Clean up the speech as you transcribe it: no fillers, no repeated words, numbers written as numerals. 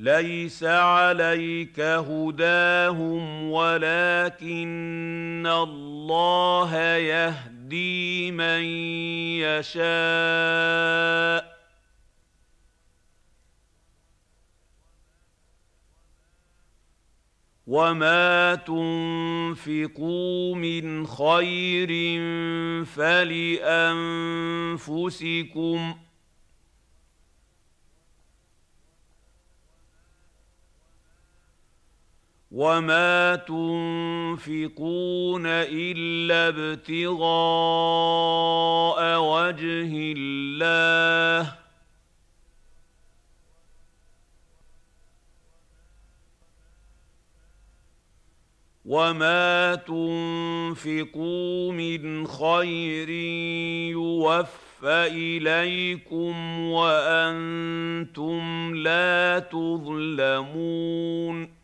لَيْسَ عَلَيْكَ هُدَاهُمْ وَلَٰكِنَّ اللَّهَ يَهْدِي مَن يَشَاءُ ۚ وَمَا تُنفِقُوا مِنْ خَيْرٍ فَلِأَنفُسِكُمْ ۚ وَمَا تُنفِقُونَ إِلَّا ابْتِغَاءَ وَجْهِ اللَّهِ ۚ وَمَا تُنفِقُوا مِنْ خَيْرٍ يُوَفَّ إِلَيْكُمْ وَأَنتُمْ لَا تُظْلَمُونَ